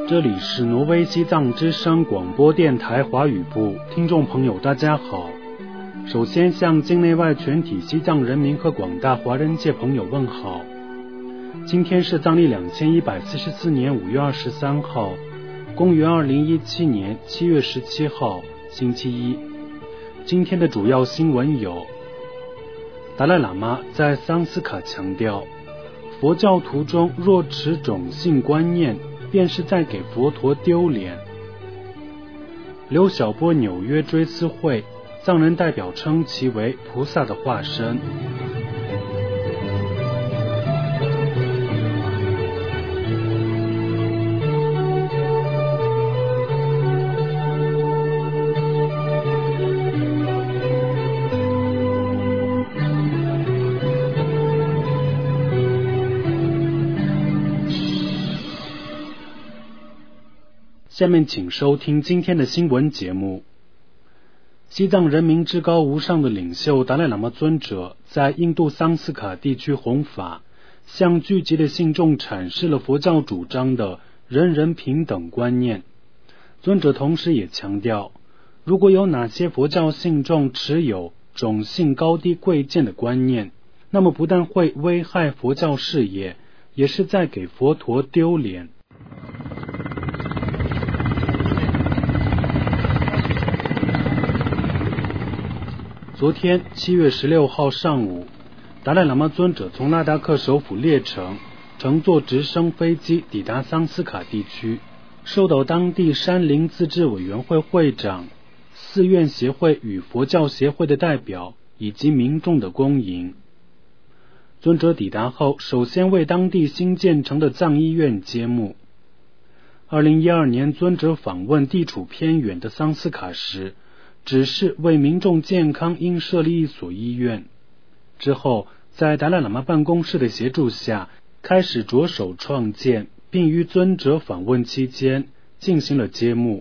这里是挪威西藏之声广播电台华语部，听众朋友大家好。首先向境内外全体西藏人民和广大华人界朋友问好。今天是藏历2144年5月23号，公元2017年7月17号，星期一。今天的主要新闻有：达赖喇嘛在桑斯卡强调，佛教徒中若持种姓观念，便是在给佛陀丢脸。刘晓波纽约追思会，藏人代表称其为菩萨的化身。下面请收听今天的新闻节目。西藏人民至高无上的领袖达赖喇嘛尊者在印度桑斯卡地区弘法，向聚集的信众阐释了佛教主张的人人平等观念。尊者同时也强调，如果有哪些佛教信众持有种姓高低贵贱的观念，那么不但会危害佛教事业，也是在给佛陀丢脸。昨天7月16号上午，达赖喇嘛尊者从拉达克首府列城乘坐直升飞机抵达桑斯卡地区，受到当地山林自治委员会会长、寺院协会与佛教协会的代表以及民众的恭迎。尊者抵达后，首先为当地新建成的藏医院揭幕。2012年，尊者访问地处偏远的桑斯卡时，只是为民众健康应设立一所医院。之后，在达赖喇嘛办公室的协助下，开始着手创建，并于尊者访问期间进行了揭幕。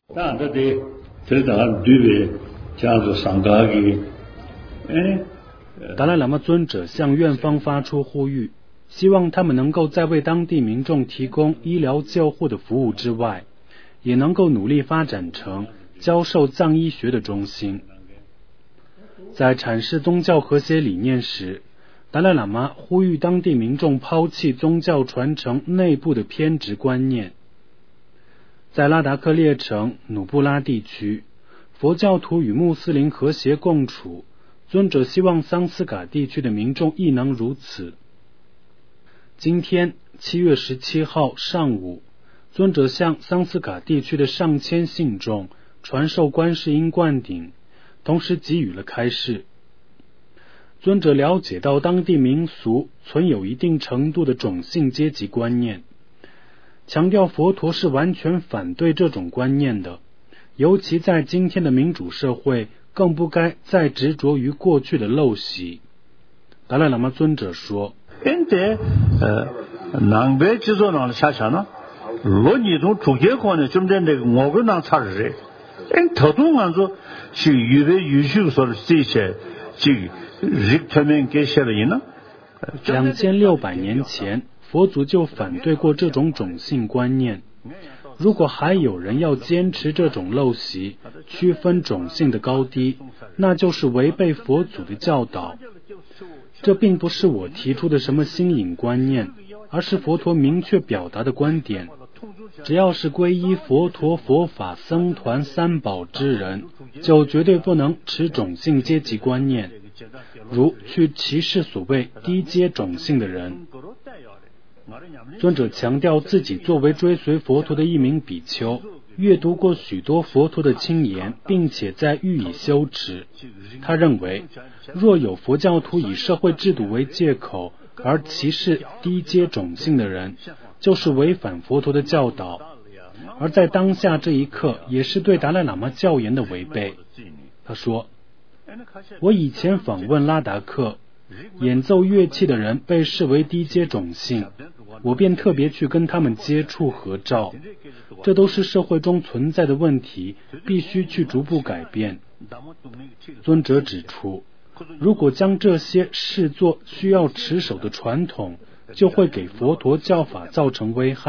达赖喇嘛尊者向院方发出呼吁，希望他们能够在为当地民众提供医疗救护的服务之外，也能够努力发展成教授藏医学的中心。在阐释宗教和谐理念时，达赖喇嘛呼吁当地民众抛弃宗教传承内部的偏执观念。在拉达克列城努布拉地区，佛教徒与穆斯林和谐共处，尊者希望桑斯卡地区的民众亦能如此。今天7月17号上午，尊者向桑斯卡地区的上千信众传授观世音灌顶，同时给予了开示。尊者了解到当地民俗存有一定程度的种姓阶级观念，强调佛陀是完全反对这种观念的，尤其在今天的民主社会，更不该再执着于过去的陋习。达赖喇嘛尊者说，2600年前，佛祖就反对过这种种姓观念。如果还有人要坚持这种陋习，区分种姓的高低，那就是违背佛祖的教导。这并不是我提出的什么新颖观念，而是佛陀明确表达的观点。只要是皈依佛陀、佛法、僧团三宝之人，就绝对不能持种姓阶级观念，如去歧视所谓低阶种姓的人。尊者强调自己作为追随佛陀的一名比丘，阅读过许多佛陀的亲言，并且在予以修持。他认为，若有佛教徒以社会制度为借口而歧视低阶种姓的人，就是违反佛陀的教导，而在当下这一刻，也是对达赖喇嘛教言的违背。他说，我以前访问拉达克，演奏乐器的人被视为低阶种姓，我便特别去跟他们接触合照。这都是社会中存在的问题，必须去逐步改变。尊者指出，如果将这些视作需要持守的传统，就会给佛陀教法造成危害。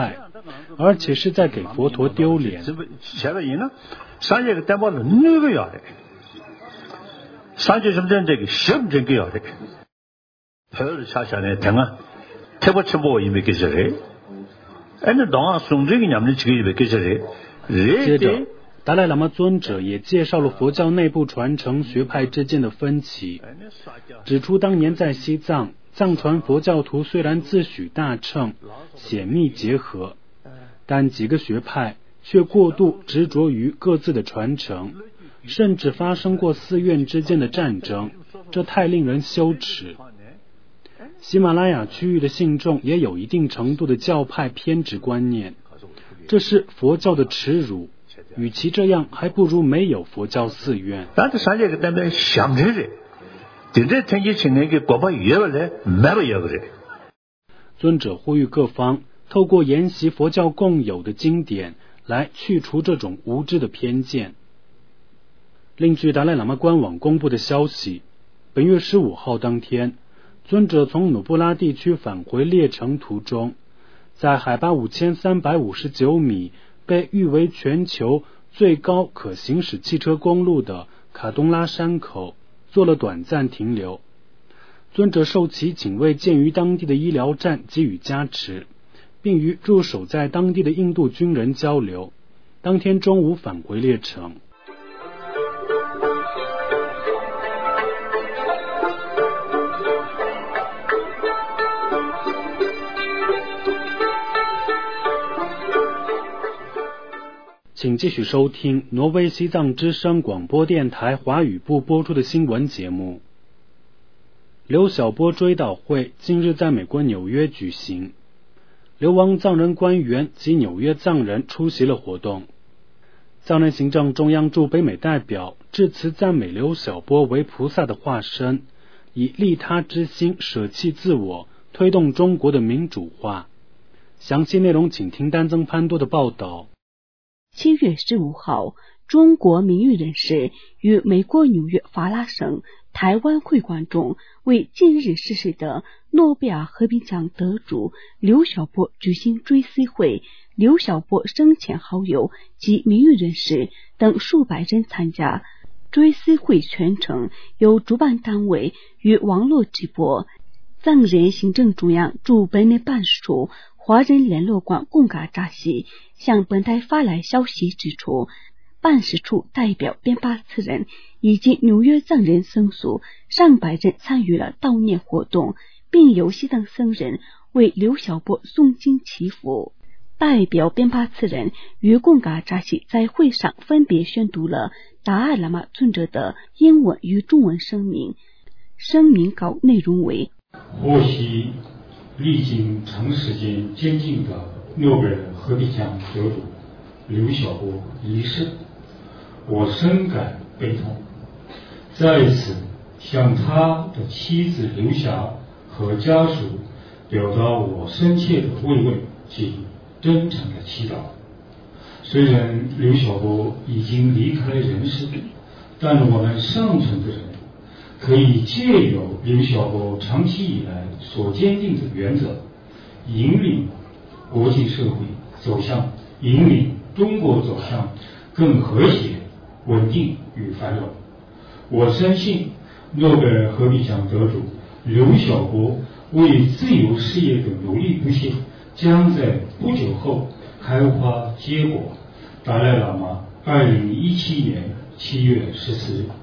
而且是在给佛陀丢脸。接着，达赖喇嘛尊者也介绍了佛教内部传承学派之间的分歧，指出当年在西藏，藏传佛教徒虽然自诩大乘，显密结合，但几个学派却过度执着于各自的传承，甚至发生过寺院之间的战争，这太令人羞耻。喜马拉雅区域的信众也有一定程度的教派偏执观念，这是佛教的耻辱，与其这样，还不如没有佛教寺院。尊者呼吁各方透过研习佛教共有的经典来去除这种无知的偏见。另据达赖喇嘛官网公布的消息，本月15号当天，尊者从努布拉地区返回列城途中，在海拔5359米被誉为全球最高可行驶汽车公路的卡东拉山口做了短暂停留。尊者受其请为鉴于当地的医疗站给予加持，并与驻守在当地的印度军人交流，当天中午返回列城。请继续收听挪威西藏之声广播电台华语部播出的新闻节目。刘晓波追悼会近日在美国纽约举行，流亡藏人官员及纽约藏人出席了活动。藏人行政中央驻北美代表致辞赞美刘晓波为菩萨的化身，以利他之心舍弃自我，推动中国的民主化。详细内容请听丹增潘多的报道。 7月15号，中国名誉人士于美国纽约法拉盛台湾会馆中为近日逝世的诺贝尔和平奖得主刘晓波举行追思会，刘晓波生前好友及名誉人士等数百人参加。追思会全程由主办单位与网络直播。藏人行政中央驻北美办事处华人联络官贡嘎扎西向本台发来消息指出，办事处代表编发词人以及纽约藏人僧俗上百人参与了悼念活动，并由西藏僧人为刘晓波诵经祈福。代表编发词人与贡嘎扎西在会上分别宣读了达赖喇嘛尊者的英文与中文声明。声明稿内容为： 获悉历经长时间监禁的诺贝尔和平奖得主刘晓波离世，我深感悲痛，在此向他的妻子刘霞和家属表达我深切的慰问及真诚的祈祷。虽然刘晓波已经离开人世，但我们尚存的人可以借由刘晓波长期以来所坚定的原则，引领国际社会引领中国走向更和谐、稳定与繁荣。我相信诺贝尔和平奖得主刘晓波为自由事业的努力不懈，将在不久后开花结果。达赖喇嘛2017年7月14日。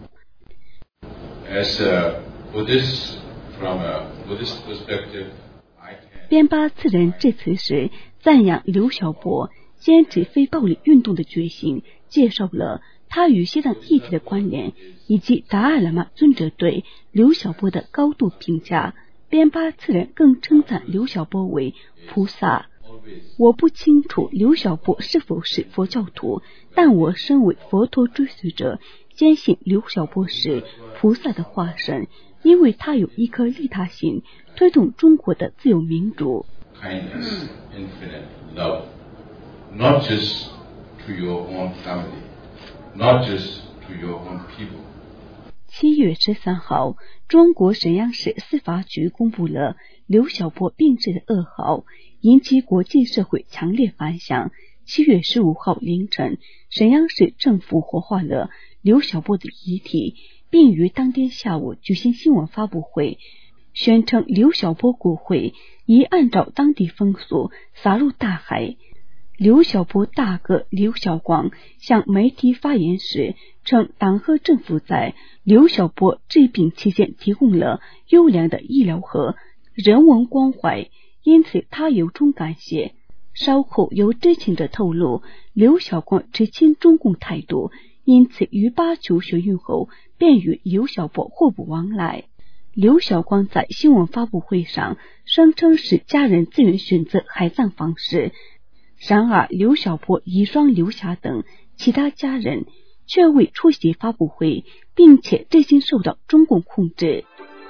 As a Buddhist, from a Buddhist perspective, I can... 编巴次人致辞时赞扬刘晓波坚持非暴力运动的决心，介绍了他与西藏议题的关联，以及达赖喇嘛尊者对刘晓波的高度评价。编巴次人更称赞刘晓波为菩萨。我不清楚刘晓波是否是佛教徒，但我身为佛陀追随者，坚信刘晓波是菩萨的化身，因为他有一颗利他心，推动中国的自由民主。 Kindness, infinite love, not just to your own family, not just to your own people. 7月13号，中国沈阳市司法局公布了刘晓波病逝的噩耗。 引起国际社会强烈反响。7月15号凌晨，沈阳市政府火化了刘晓波的遗体，并于当天下午举行新闻发布会，宣称刘晓波骨灰已按照当地风俗撒入大海。刘晓波大哥刘晓光向媒体发言时称，党和政府在刘晓波治病期间提供了优良的医疗和人文关怀，因此他由衷感谢。稍后有知情者透露，刘晓光持亲中共态度，因此于8球学运后便与刘晓波互不往来。刘晓光在新闻发布会上声称是家人自愿选择海葬方式，然而刘晓波、遗孀刘霞等其他家人却未出席发布会，并且最近受到中共控制。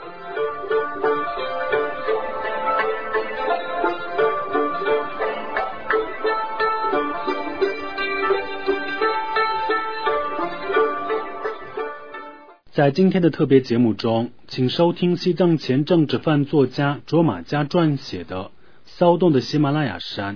在今天的特别节目中，请收听西藏前政治犯作家卓玛嘉撰写的《骚动的喜马拉雅山》。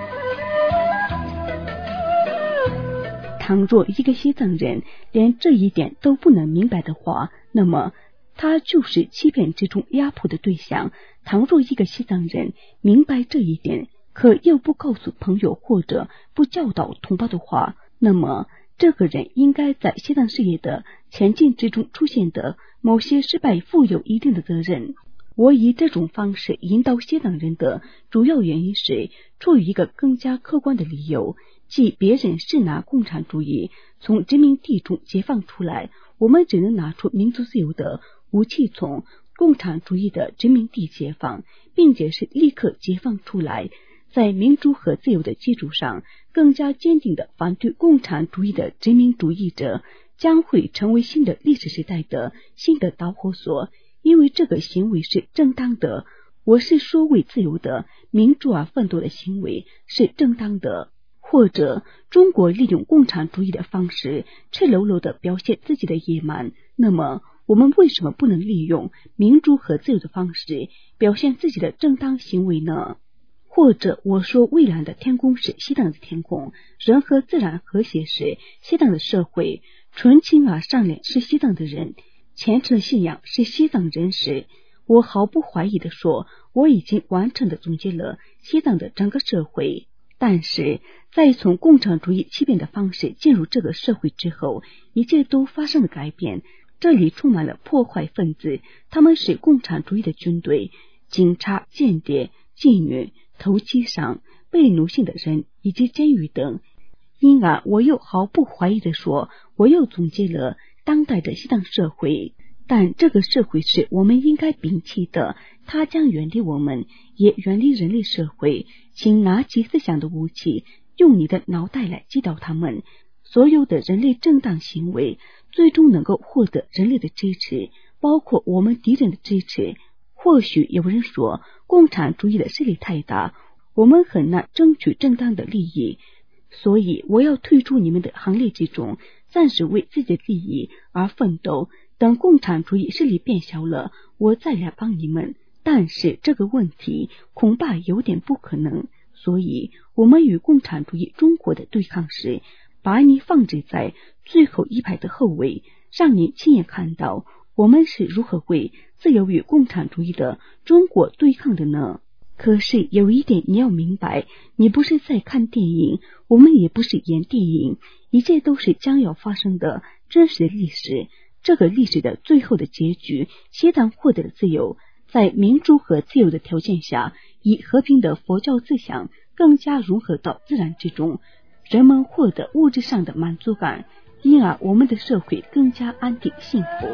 倘若一个西藏人连这一点都不能明白的话，那么他就是欺骗之中压迫的对象。倘若一个西藏人明白这一点，可又不告诉朋友或者不教导同胞的话，那么这个人应该在西藏事业的前进之中出现的某些失败负有一定的责任。我以这种方式引导西藏人的主要原因是出于一个更加客观的理由，即别人是拿共产主义从殖民地中解放出来，我们只能拿出民族自由的武器从共产主义的殖民地解放，并且是立刻解放出来，在民主和自由的基础上更加坚定地反对共产主义的殖民主义者，将会成为新的历史时代的新的导火索，因为这个行为是正当的。我是说为自由的民主而奋斗的行为是正当的。或者中国利用共产主义的方式赤裸裸地表现自己的野蛮，那么我们为什么不能利用民主和自由的方式表现自己的正当行为呢？或者我说蔚蓝的天空是西藏的天空，人和自然和谐是西藏的社会，纯情而善良是西藏的人，虔诚的信仰是西藏人时，我毫不怀疑地说，我已经完整地总结了西藏的整个社会。但是在从共产主义欺骗的方式进入这个社会之后，一切都发生了改变。这里充满了破坏分子，他们是共产主义的军队、警察、间谍、妓女、投机商、被奴性的人以及监狱等。因而我又毫不怀疑地说，我又总结了当代的西藏社会。但这个社会是我们应该摒弃的，它将远离我们，也远离人类社会。请拿起思想的武器，用你的脑袋来击倒他们。所有的人类正当行为最终能够获得人类的支持，包括我们敌人的支持。或许有人说共产主义的势力太大，我们很难争取正当的利益，所以我要退出你们的行列之中，暂时为自己的利益而奋斗，等共产主义势力变小了，我再来帮你们。但是这个问题恐怕有点不可能，所以我们与共产主义中国的对抗时，把你放置在最后一排的后位，让你亲眼看到我们是如何为自由与共产主义的中国对抗的呢？可是有一点你要明白，你不是在看电影，我们也不是演电影，一切都是将要发生的真实的历史。这个历史的最后的结局，西藏获得了自由，在民主和自由的条件下，以和平的佛教思想更加融合到自然之中，人们获得物质上的满足感，因而我们的社会更加安定幸福。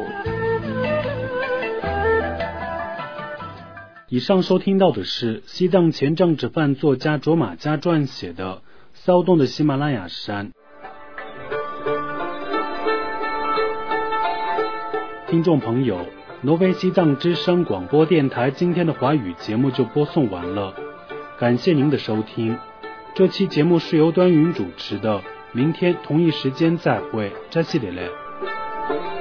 以上收听到的是西藏前政治犯作家卓玛嘉撰写的《骚动的喜马拉雅山》。听众朋友，挪威西藏之声广播电台今天的华语节目就播送完了，感谢您的收听。这期节目是由端云主持的，明天同一时间再会，扎西里嘞。